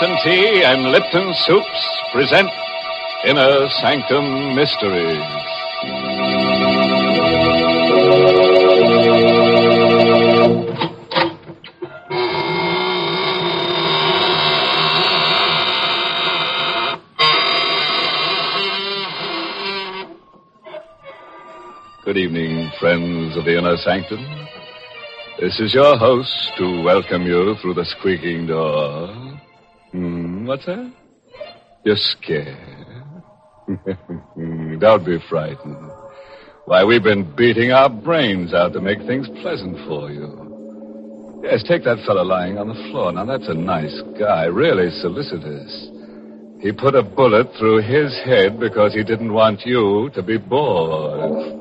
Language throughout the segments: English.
Lipton Tea and Lipton Soups present Inner Sanctum Mysteries. Good evening, friends of the Inner Sanctum. This is your host to welcome you through the squeaking door. What's that? You're scared. Don't be frightened. Why, we've been beating our brains out to make things pleasant for you. Yes, take that fellow lying on the floor. Now, that's a nice guy, really solicitous. He put a bullet through his head because he didn't want you to be bored.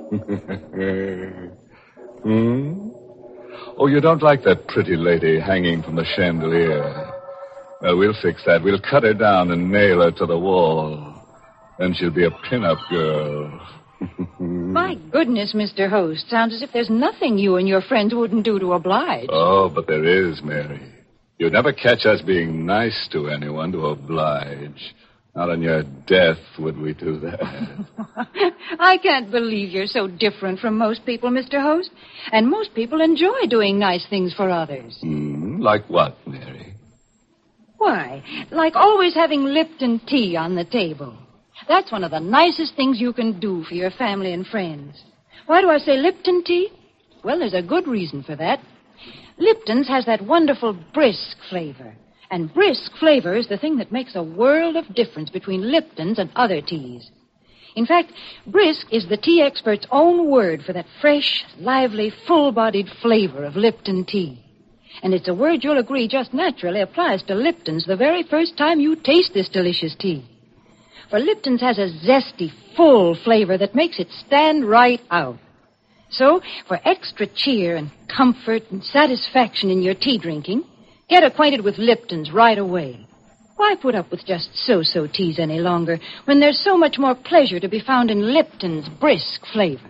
Oh, you don't like that pretty lady hanging from the chandelier? Well, we'll fix that. We'll cut her down and nail her to the wall. Then she'll be a pin-up girl. My goodness, Mr. Host. Sounds as if there's nothing you and your friends wouldn't do to oblige. Oh, but there is, Mary. You'd never catch us being nice to anyone to oblige. Not on your death would we do that. I can't believe you're so different from most people, Mr. Host. And most people enjoy doing nice things for others. Like what, Mary? Why, like always having Lipton tea on the table. That's one of the nicest things you can do for your family and friends. Why do I say Lipton tea? Well, there's a good reason for that. Lipton's has that wonderful brisk flavor. And brisk flavor is the thing that makes a world of difference between Lipton's and other teas. In fact, brisk is the tea expert's own word for that fresh, lively, full-bodied flavor of Lipton tea. And it's a word you'll agree just naturally applies to Lipton's the very first time you taste this delicious tea. For Lipton's has a zesty, full flavor that makes it stand right out. So, for extra cheer and comfort and satisfaction in your tea drinking, get acquainted with Lipton's right away. Why put up with just so-so teas any longer when there's so much more pleasure to be found in Lipton's brisk flavor?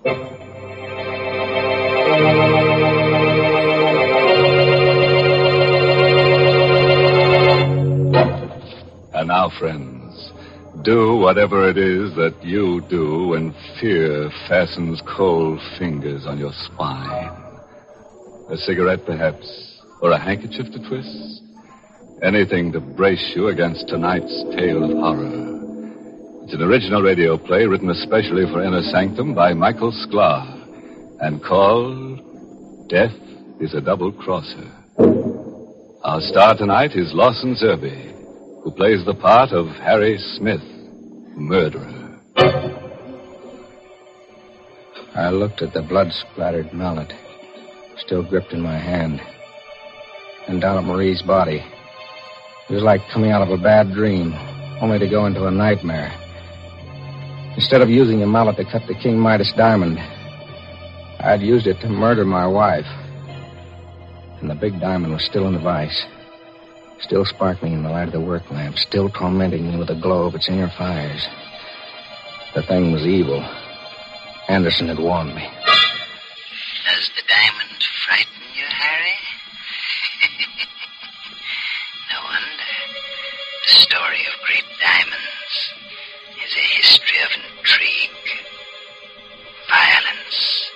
And now, friends, do whatever it is that you do when fear fastens cold fingers on your spine. A cigarette, perhaps, or a handkerchief to twist? Anything to brace you against tonight's tale of horror. It's an original radio play written especially for Inner Sanctum by Michael Sklar and called Death is a Double Crosser. Our star tonight is Lawson Zerbe, who plays the part of Harry Smith, murderer. I looked at the blood-splattered mallet, still gripped in my hand, and down at Marie's body. It was like coming out of a bad dream, only to go into a nightmare. Instead of using a mallet to cut the King Midas diamond, I'd used it to murder my wife. And the big diamond was still in the vise, still sparkling in the light of the work lamp, still tormenting me with the glow of its inner fires. The thing was evil. Anderson had warned me. Does the diamond frighten you, Harry? No wonder. The story of great diamonds is a history of intrigue, violence,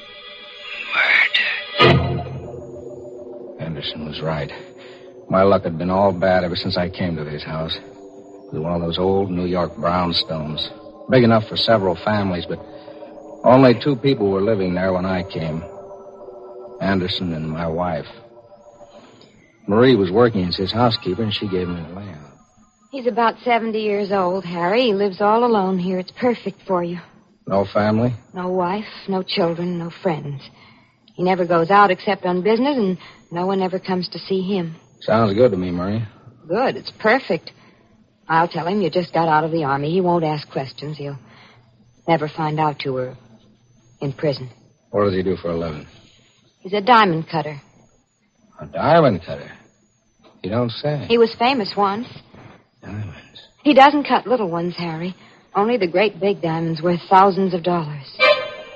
murder. Anderson was right. My luck had been all bad ever since I came to his house. It was one of those old New York brownstones, big enough for several families, but only 2 people were living there when I came. Anderson and my wife. Marie was working as his housekeeper, and she gave me the layout. He's about 70 years old, Harry. He lives all alone here. It's perfect for you. No family? No wife, no children, no friends. He never goes out except on business, and no one ever comes to see him. Sounds good to me, Marie. Good. It's perfect. I'll tell him you just got out of the army. He won't ask questions. He'll never find out you were in prison. What does he do for a living? He's a diamond cutter. A diamond cutter? You don't say. He was famous once. Diamonds. He doesn't cut little ones, Harry. Only the great big diamonds worth thousands of dollars.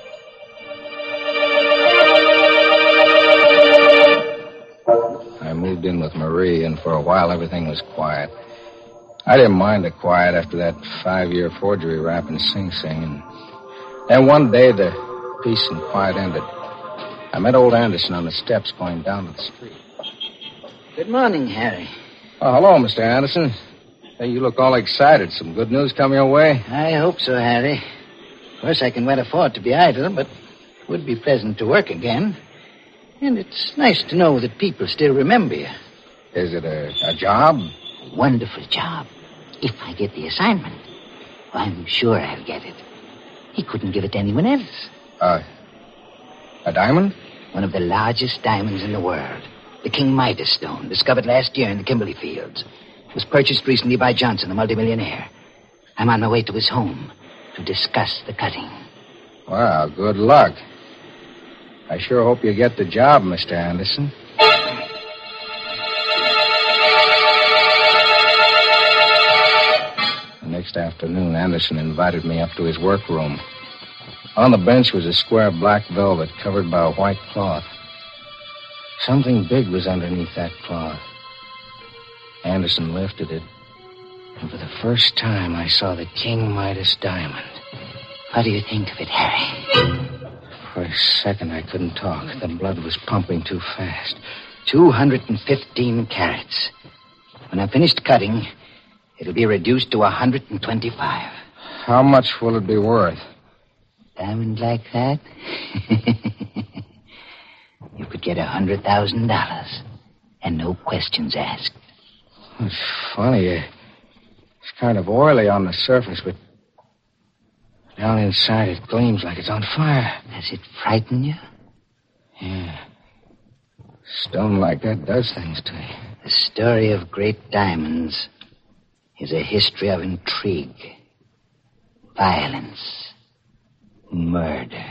I moved moved in with Marie, and for a while everything was quiet. I didn't mind the quiet after that 5-year forgery rap in Sing Sing. And one day the peace and quiet ended. I met old Anderson on the steps going down to the street. Good morning, Harry. Oh, hello, Mr. Anderson. Hey, you look all excited. Some good news come your way? I hope so, Harry. Of course, I can well afford to be idle, but it would be pleasant to work again. And it's nice to know that people still remember you. Is it a job? A wonderful job. If I get the assignment, I'm sure I'll get it. He couldn't give it to anyone else. A diamond? One of the largest diamonds in the world. The King Midas stone, discovered last year in the Kimberley fields. It was purchased recently by Johnson, a multimillionaire. I'm on my way to his home to discuss the cutting. Well, good luck. I sure hope you get the job, Mr. Anderson. The next afternoon, Anderson invited me up to his workroom. On the bench was a square of black velvet covered by a white cloth. Something big was underneath that cloth. Anderson lifted it, and for the first time I saw the King Midas diamond. What do you think of it, Harry? For a second, I couldn't talk. The blood was pumping too fast. 215 carats. When I'm finished cutting, it'll be reduced to 125. How much will it be worth? Diamond like that? You could get $100,000 and no questions asked. It's funny. It's kind of oily on the surface, but down inside it gleams like it's on fire. Does it frighten you? Yeah. Stone like that does things to you. The story of great diamonds is a history of intrigue, violence, murder.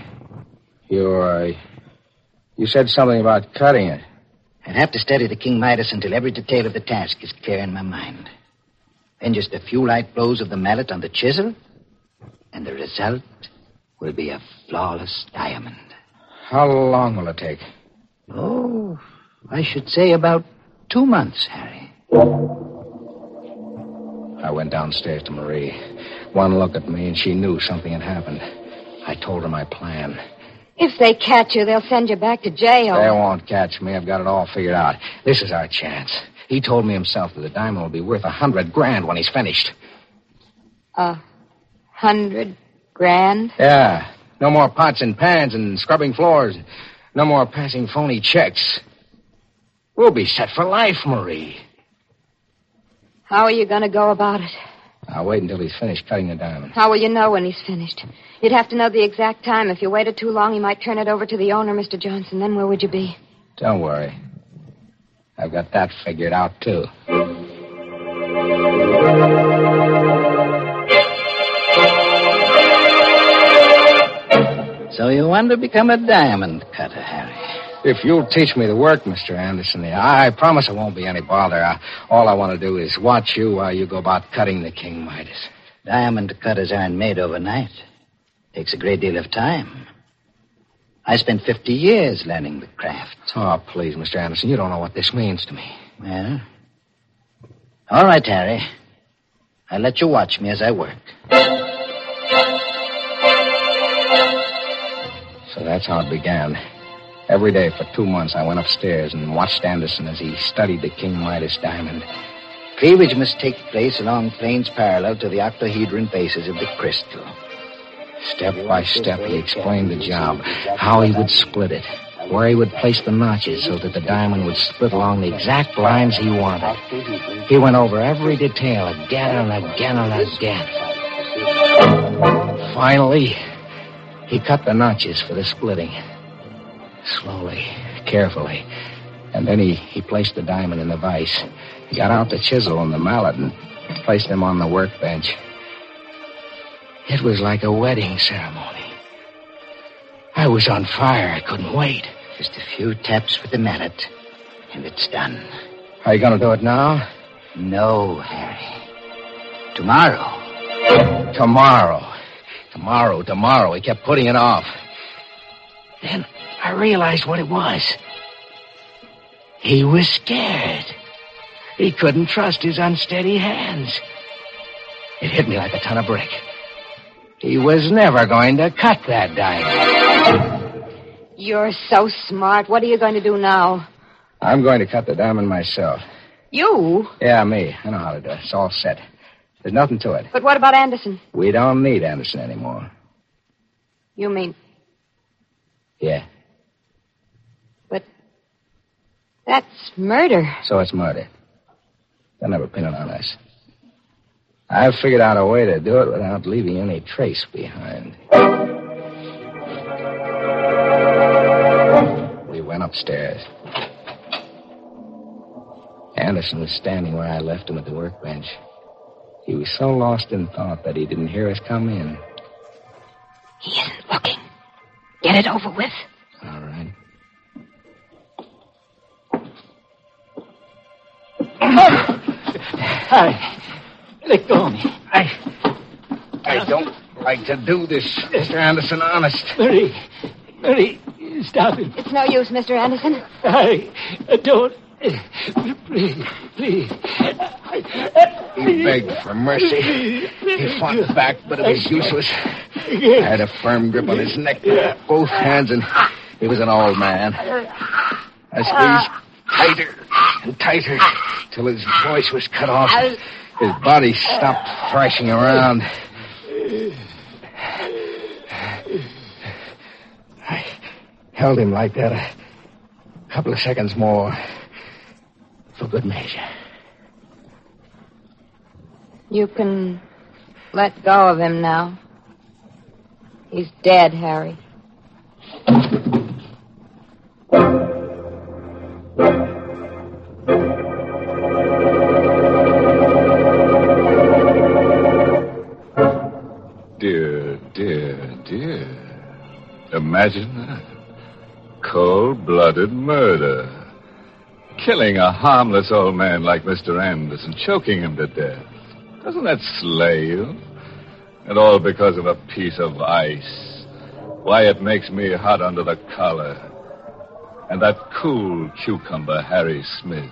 You said something about cutting it. I'd have to study the King Midas until every detail of the task is clear in my mind. Then just a few light blows of the mallet on the chisel, and the result will be a flawless diamond. How long will it take? Oh, I should say about 2 months, Harry. I went downstairs to Marie. One look at me, and she knew something had happened. I told her my plan. If they catch you, they'll send you back to jail. They won't catch me. I've got it all figured out. This is our chance. He told me himself that the diamond will be worth $100,000 when he's finished. $100,000? Yeah. No more pots and pans and scrubbing floors. No more passing phony checks. We'll be set for life, Marie. How are you going to go about it? I'll wait until he's finished cutting the diamond. How will you know when he's finished? You'd have to know the exact time. If you waited too long, he might turn it over to the owner, Mr. Johnson. Then where would you be? Don't worry. I've got that figured out, too. So you want to become a diamond cutter, Harry? If you'll teach me the work, Mr. Anderson, I promise it won't be any bother. All I want to do is watch you while you go about cutting the King Midas. Diamond cutters aren't made overnight. Takes a great deal of time. I spent 50 years learning the craft. Oh, please, Mr. Anderson, you don't know what this means to me. Well, all right, Harry. I'll let you watch me as I work. So that's how it began. Every day for 2 months, I went upstairs and watched Anderson as he studied the King Midas diamond. Cleavage must take place along planes parallel to the octahedron bases of the crystal. Step by step, he explained the job, how he would split it, where he would place the notches so that the diamond would split along the exact lines he wanted. He went over every detail again and again and again. Finally, he cut the notches for the splitting. Slowly, carefully. And then he placed the diamond in the vise. He got out the chisel and the mallet and placed them on the workbench. It was like a wedding ceremony. I was on fire. I couldn't wait. Just a few taps with the mallet, and it's done. Are you going to do it now? No, Harry. Tomorrow. Tomorrow. He kept putting it off. Then I realized what it was. He was scared. He couldn't trust his unsteady hands. It hit me like a ton of brick. He was never going to cut that diamond. You're so smart. What are you going to do now? I'm going to cut the diamond myself. You? Yeah, me. I know how to do it. It's all set. There's nothing to it. But what about Anderson? We don't need Anderson anymore. You mean... Yeah. But that's murder. So it's murder. They'll never pin it on us. I've figured out a way to do it without leaving any trace behind. We went upstairs. Anderson was standing where I left him at the workbench. He was so lost in thought that he didn't hear us come in. He isn't looking. Get it over with. All right. Harry, let go of me. I don't like to do this, Mr. Anderson, honest. Mary, stop him. It's no use, Mr. Anderson. Harry, don't. Please. He begged for mercy. He fought back, but it was useless. I had a firm grip on his neck with both hands, and he was an old man. I squeezed tighter and tighter till his voice was cut off. His body stopped thrashing around. I held him like that a couple of seconds more for good measure. You can let go of him now. He's dead, Harry. Dear. Imagine that. Cold-blooded murder. Killing a harmless old man like Mr. Anderson, choking him to death. Doesn't that slay you? And all because of a piece of ice. Why, it makes me hot under the collar. And that cool cucumber, Harry Smith.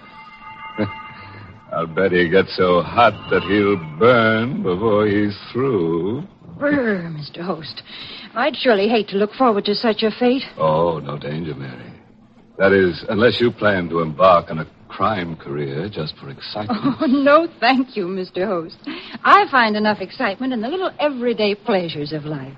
I'll bet he gets so hot that he'll burn before he's through. Brr, Mr. Host. I'd surely hate to look forward to such a fate. Oh, no danger, Mary. That is, unless you plan to embark on a crime career just for excitement. Oh, no, thank you, Mr. Host. I find enough excitement in the little everyday pleasures of life.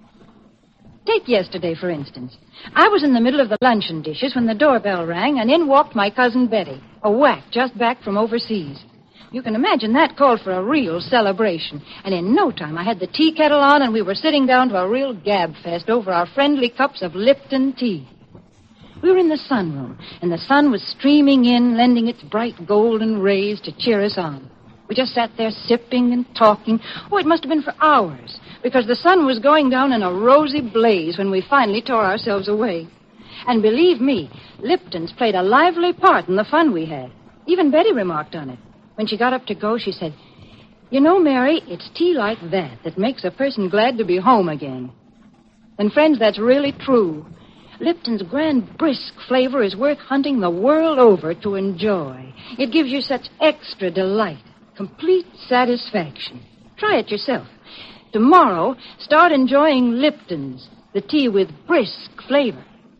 Take yesterday, for instance. I was in the middle of the luncheon dishes when the doorbell rang, and in walked my cousin Betty, a whack just back from overseas. You can imagine that called for a real celebration. And in no time, I had the tea kettle on, and we were sitting down to a real gab fest over our friendly cups of Lipton tea. We were in the sunroom, and the sun was streaming in, lending its bright golden rays to cheer us on. We just sat there sipping and talking. Oh, it must have been for hours, because the sun was going down in a rosy blaze when we finally tore ourselves away. And believe me, Lipton's played a lively part in the fun we had. Even Betty remarked on it. When she got up to go, she said, "You know, Mary, it's tea like that makes a person glad to be home again." And, friends, that's really true. Lipton's grand, brisk flavor is worth hunting the world over to enjoy. It gives you such extra delight, complete satisfaction. Try it yourself. Tomorrow, start enjoying Lipton's, the tea with brisk flavor.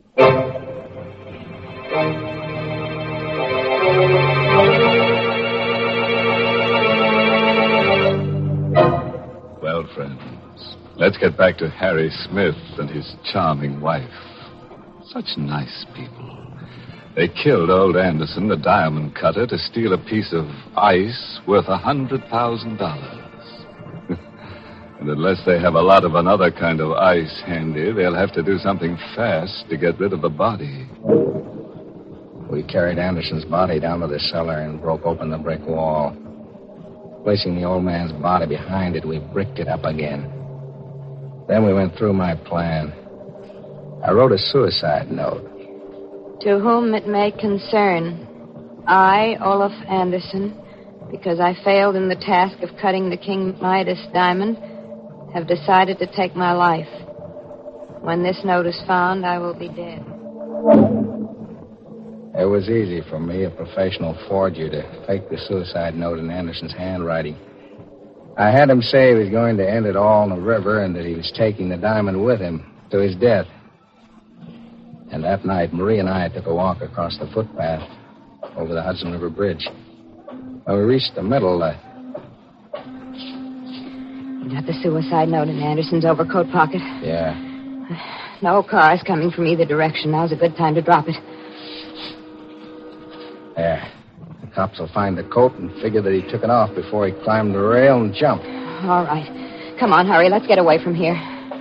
Well, friends, let's get back to Harry Smith and his charming wife. Such nice people. They killed old Anderson, the diamond cutter, to steal a piece of ice worth $100,000. And unless they have a lot of another kind of ice handy, they'll have to do something fast to get rid of the body. We carried Anderson's body down to the cellar and broke open the brick wall. Placing the old man's body behind it, we bricked it up again. Then we went through my plan. I wrote a suicide note. To whom it may concern, I, Olaf Anderson, because I failed in the task of cutting the King Midas diamond, have decided to take my life. When this note is found, I will be dead. It was easy for me, a professional forger, to fake the suicide note in Anderson's handwriting. I had him say he was going to end it all in the river and that he was taking the diamond with him to his death. And that night, Marie and I took a walk across the footpath over the Hudson River Bridge. When we reached the middle, You got the suicide note in Anderson's overcoat pocket? Yeah. No cars coming from either direction. Now's a good time to drop it. There. The cops will find the coat and figure that he took it off before he climbed the rail and jumped. All right. Come on, hurry. Let's get away from here.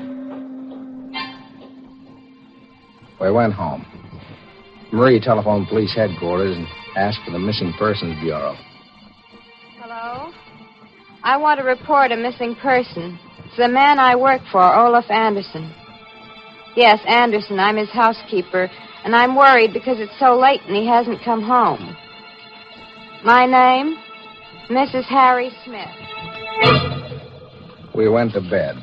We went home. Marie telephoned police headquarters and asked for the Missing Persons Bureau. Hello? I want to report a missing person. It's the man I work for, Olaf Anderson. Yes, Anderson. I'm his housekeeper, and I'm worried because it's so late and he hasn't come home. My name? Mrs. Harry Smith. We went to bed.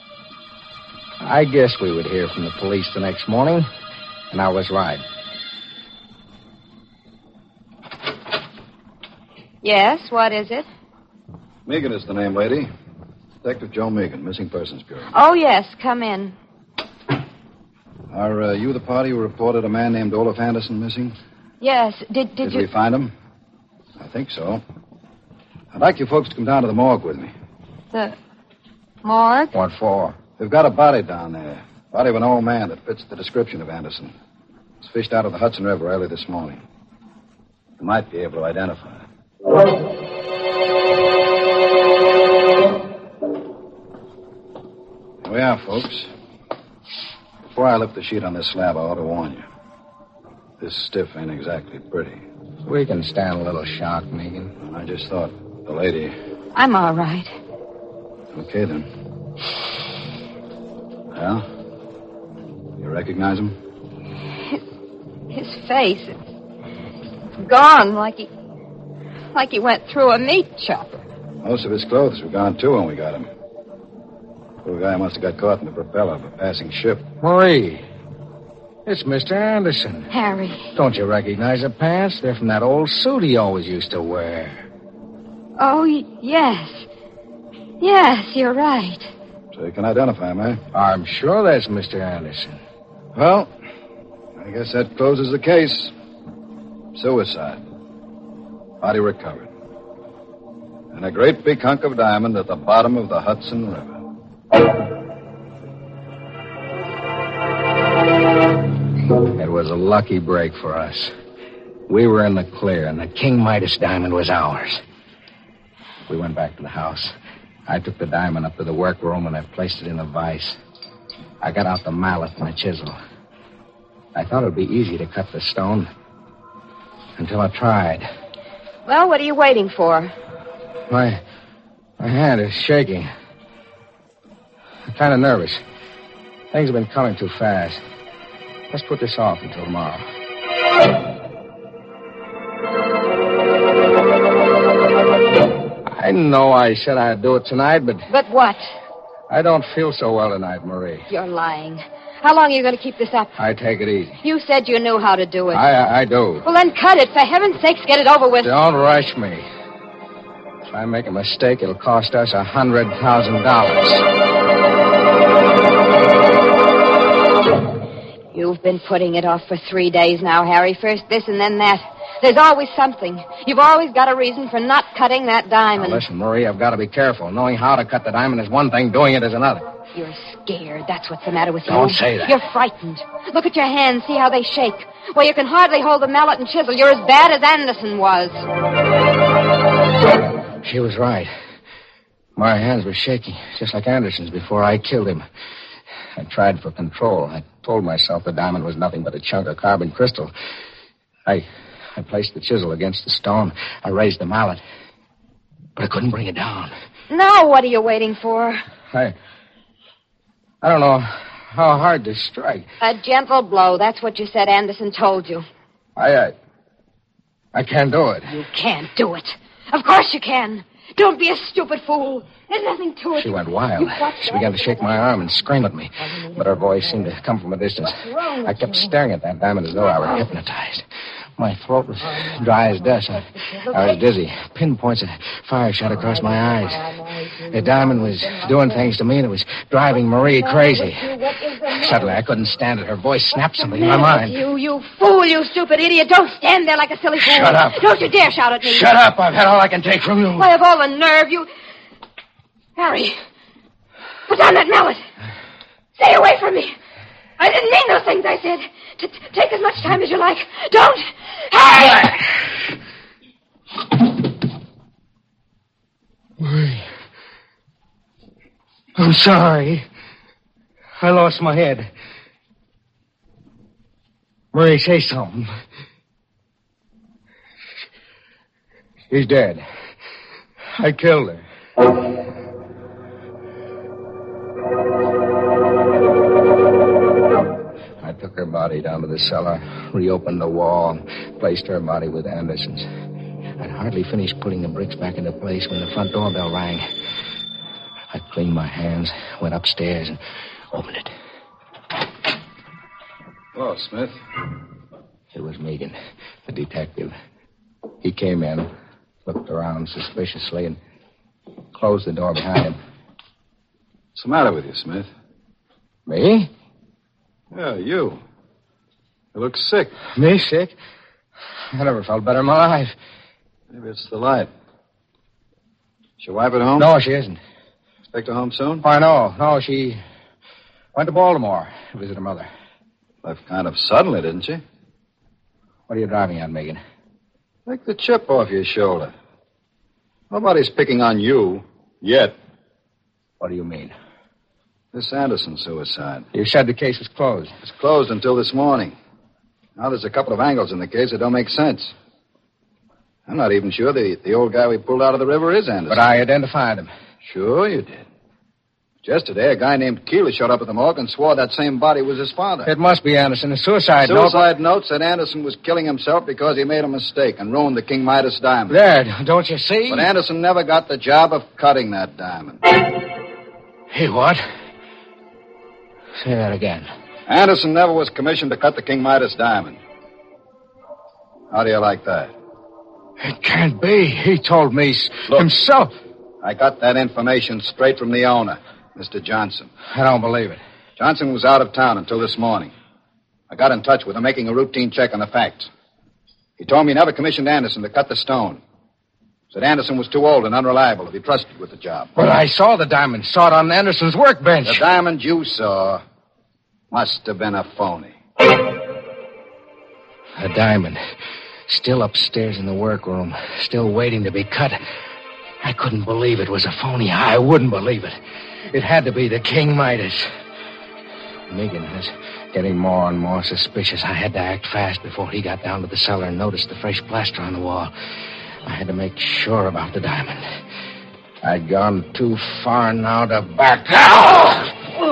I guess we would hear from the police the next morning, and I was right. Yes, what is it? Megan is the name, lady. Detective Joe Megan, Missing Persons Bureau. Oh, yes, come in. Are you the party who reported a man named Olaf Anderson missing? Yes, did Did you... we find him? I think so. I'd like you folks to come down to the morgue with me. The morgue? What for? They've got a body down there. Body of an old man that fits the description of Anderson. It was fished out of the Hudson River early this morning. You might be able to identify it. Here we are, folks. Before I lift the sheet on this slab, I ought to warn you. This stiff ain't exactly pretty. We can stand a little shock, Megan. And I just thought the lady... I'm all right. Okay, then. Well, you recognize him? His face, it's gone like he went through a meat chopper. Most of his clothes were gone, too, when we got him. Poor guy must have got caught in the propeller of a passing ship. Marie, it's Mr. Anderson. Harry. Don't you recognize the pants? They're from that old suit he always used to wear. Oh, yes. Yes, you're right. So you can identify him, eh? I'm sure that's Mr. Anderson. Well, I guess that closes the case. Suicide. Body recovered. And a great big hunk of diamond at the bottom of the Hudson River. It was a lucky break for us. We were in the clear, and the King Midas diamond was ours. We went back to the house. I took the diamond up to the workroom, and I placed it in a vise. I got out the mallet and a chisel. I thought it would be easy to cut the stone until I tried. Well, what are you waiting for? My hand is shaking. I'm kind of nervous. Things have been coming too fast. Let's put this off until tomorrow. I know I said I'd do it tonight, but... But what? I don't feel so well tonight, Marie. You're lying. How long are you going to keep this up? I take it easy. You said you knew how to do it. I do. Well, then cut it. For heaven's sakes, get it over with. Don't rush me. If I make a mistake, it'll cost us $100,000. You've been putting it off for 3 days now, Harry. First this and then that. There's always something. You've always got a reason for not cutting that diamond. Now, listen, Marie, I've got to be careful. Knowing how to cut the diamond is one thing. Doing it is another. You're scared. That's what's the matter with you. Don't say that. You're frightened. Look at your hands. See how they shake. Well, you can hardly hold the mallet and chisel. You're as bad as Anderson was. She was right. My hands were shaking, just like Anderson's before I killed him. I tried for control. I told myself the diamond was nothing but a chunk of carbon crystal. I placed the chisel against the stone. I raised the mallet. But I couldn't bring it down. Now what are you waiting for? I don't know how hard to strike. A gentle blow. That's what you said Anderson told you. I can't do it. You can't do it. Of course you can. Don't be a stupid fool. There's nothing to it. She went wild. She began to shake my arm and scream at me. But her voice seemed to come from a distance. I kept staring at that diamond as though I were hypnotized. My throat was dry as dust. I was dizzy. Pinpoints of fire shot across my eyes. The diamond was doing things to me, and it was driving Marie crazy. Suddenly, I couldn't stand it. Her voice snapped something in my mind. You fool, you stupid idiot. Don't stand there like a silly fool. Shut up. Don't you dare shout at me. Shut up. I've had all I can take from you. Why, of all the nerve, you... Harry, put down that mallet. Stay away from me. I didn't mean those things I said. Take as much time as you like. Don't. Harry! Marie. I'm sorry. I lost my head. Marie, say something. She's dead. I killed her. I took her body down to the cellar, reopened the wall, and placed her body with Anderson's. I'd hardly finished putting the bricks back into place when the front doorbell rang. I cleaned my hands, went upstairs, and opened it. Hello, Smith. It was Megan, the detective. He came in, looked around suspiciously, and closed the door behind him. What's the matter with you, Smith? Me? Yeah, you. You look sick. Me sick? I never felt better in my life. Maybe it's the light. Is your wife at home? No, she isn't. Expect her home soon? Oh, I know. No, she went to Baltimore to visit her mother. Left kind of suddenly, didn't she? What are you driving at, Megan? Take the chip off your shoulder. Nobody's picking on you yet. What do you mean? This Anderson suicide. You said the case was closed. It's closed until this morning. Now there's a couple of angles in the case that don't make sense. I'm not even sure the old guy we pulled out of the river is Anderson. But I identified him. Sure you did. Yesterday, a guy named Keeler showed up at the morgue and swore that same body was his father. It must be Anderson. A suicide note. Suicide note said Anderson was killing himself because he made a mistake and ruined the King Midas diamond. There, don't you see? But Anderson never got the job of cutting that diamond. Hey, what? Say that again. Anderson never was commissioned to cut the King Midas diamond. How do you like that? It can't be. He told me himself. I got that information straight from the owner, Mr. Johnson. I don't believe it. Johnson was out of town until this morning. I got in touch with him, making a routine check on the facts. He told me he never commissioned Anderson to cut the stone. Said Anderson was too old and unreliable to be trusted with the job. But I saw the diamond. Saw it on Anderson's workbench. The diamond you saw must have been a phony. A diamond. Still upstairs in the workroom. Still waiting to be cut. I couldn't believe it was a phony. I wouldn't believe it. It had to be the King Midas. Megan was getting more and more suspicious. I had to act fast before he got down to the cellar and noticed the fresh plaster on the wall. I had to make sure about the diamond. I'd gone too far now to back out.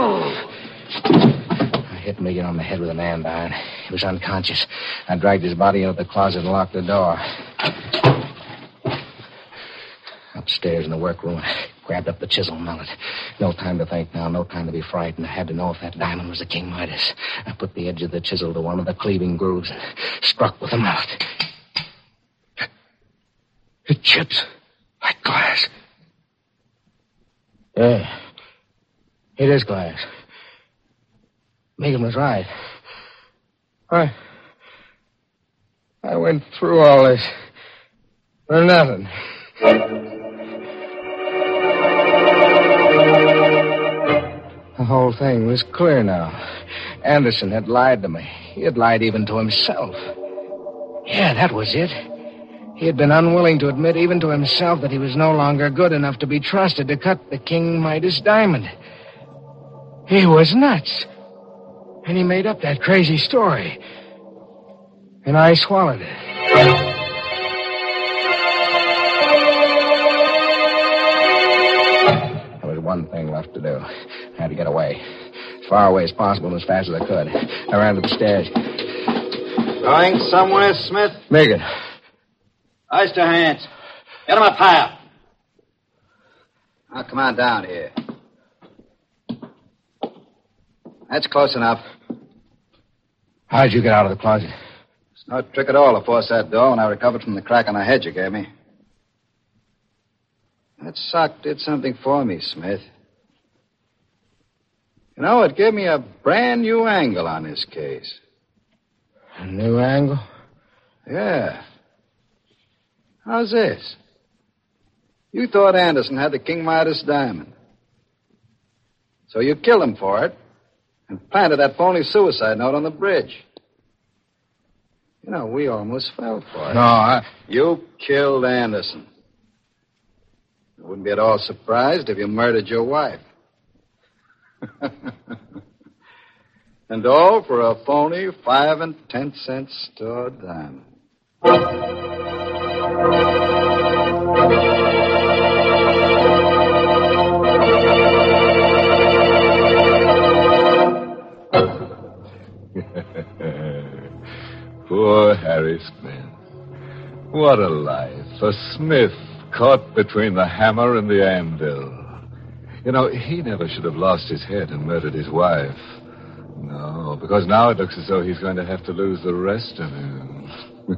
I hit Megan on the head with an andiron. He was unconscious. I dragged his body into the closet and locked the door. Upstairs in the workroom, I grabbed up the chisel mallet. No time to think now, no time to be frightened. I had to know if that diamond was the King Midas. I put the edge of the chisel to one of the cleaving grooves and struck with the mallet. It chips like glass. Yeah, it is glass. Megan was right. I went through all this for nothing. The whole thing was clear now. Anderson had lied to me. He had lied even to himself. Yeah, that was it. He had been unwilling to admit even to himself that he was no longer good enough to be trusted to cut the King Midas diamond. He was nuts. And he made up that crazy story. And I swallowed it. There was one thing left to do. I had to get away. As far away as possible and as fast as I could. I ran to the stairs. Going somewhere, Smith? Megan. Ice your hands. Get him up higher. Now, come on down here. That's close enough. How'd you get out of the closet? No trick at all to force that door when I recovered from the crack on the head you gave me. That sock did something for me, Smith. You know, it gave me a brand new angle on this case. A new angle? Yeah. How's this? You thought Anderson had the King Midas diamond. So you killed him for it and planted that phony suicide note on the bridge. You know, we almost fell for it. No, You killed Anderson. I wouldn't be at all surprised if you murdered your wife. And all for a phony 5 and 10 cent store diamond. Poor Harry Smith. What a life. A Smith caught between the hammer and the anvil. You know, he never should have lost his head and murdered his wife. No, because now it looks as though he's going to have to lose the rest of him.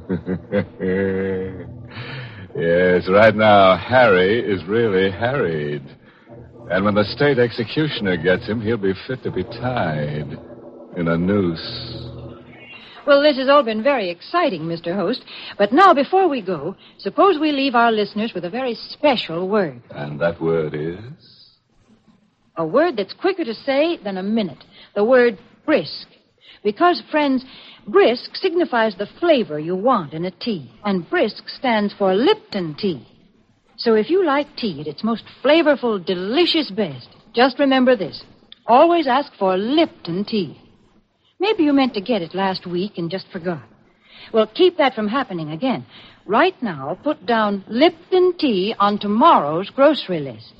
Yes, right now, Harry is really harried. And when the state executioner gets him, he'll be fit to be tied in a noose. Well, this has all been very exciting, Mr. Host. But now, before we go, suppose we leave our listeners with a very special word. And that word is? A word that's quicker to say than a minute. The word brisk. Because, friends, brisk signifies the flavor you want in a tea. And brisk stands for Lipton tea. So if you like tea at its most flavorful, delicious best, just remember this. Always ask for Lipton tea. Maybe you meant to get it last week and just forgot. Well, keep that from happening again. Right now, put down Lipton tea on tomorrow's grocery list.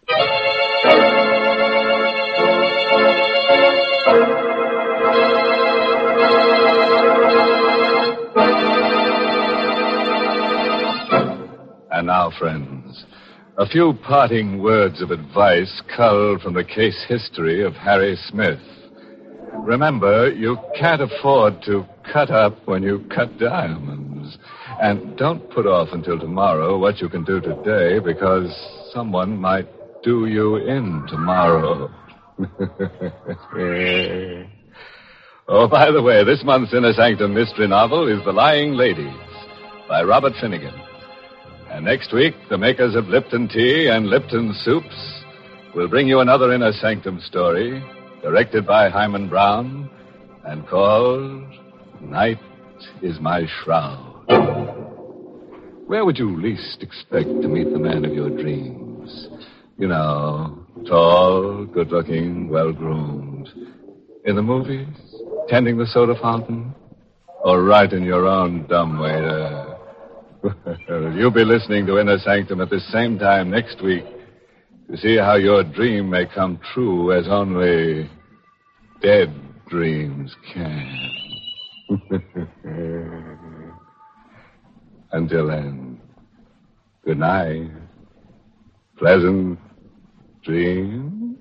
And now, friends, a few parting words of advice culled from the case history of Harry Smith. Remember, you can't afford to cut up when you cut diamonds. And don't put off until tomorrow what you can do today, because someone might do you in tomorrow. Oh, by the way, this month's Inner Sanctum mystery novel is The Lying Ladies by Robert Finnegan. And next week, the makers of Lipton Tea and Lipton Soups will bring you another Inner Sanctum story, directed by Hyman Brown, and called Night is My Shroud. Where would you least expect to meet the man of your dreams? You know, tall, good-looking, well-groomed. In the movies? Tending the soda fountain? Or right in your own dumbwaiter? You'll be listening to Inner Sanctum at the same time next week to see how your dream may come true as only dead dreams can. Until then, good night. Pleasant dreams.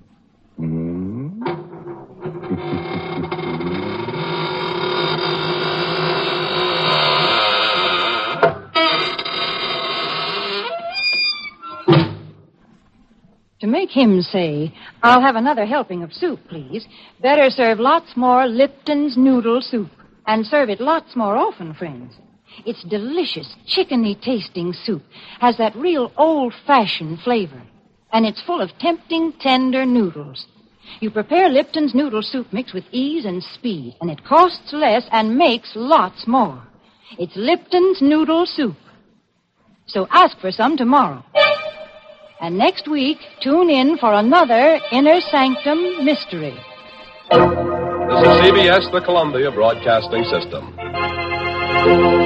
To make him say, "I'll have another helping of soup, please," better serve lots more Lipton's noodle soup. And serve it lots more often, friends. It's delicious, chickeny-tasting soup. Has that real old-fashioned flavor. And it's full of tempting, tender noodles. You prepare Lipton's noodle soup mix with ease and speed, and it costs less and makes lots more. It's Lipton's noodle soup. So ask for some tomorrow. And next week, tune in for another Inner Sanctum mystery. This is CBS, the Columbia Broadcasting System.